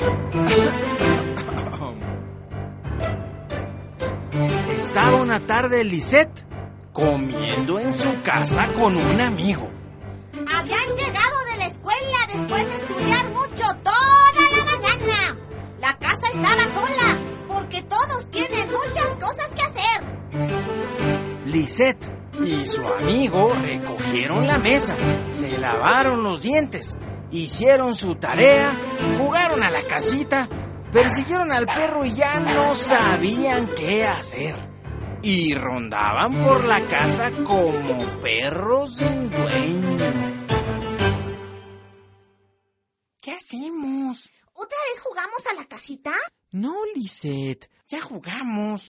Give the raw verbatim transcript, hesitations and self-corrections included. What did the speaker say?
Estaba una tarde Lisette comiendo en su casa con un amigo. Habían llegado de la escuela después de estudiar mucho toda la mañana. La casa estaba sola porque todos tienen muchas cosas que hacer. Lisette y su amigo recogieron la mesa, se lavaron los dientes, hicieron su tarea, jugaron a la casita, persiguieron al perro y ya no sabían qué hacer. Y rondaban por la casa como perros sin dueño. ¿Qué hacemos? ¿Otra vez jugamos a la casita? No, Lisette, ya jugamos.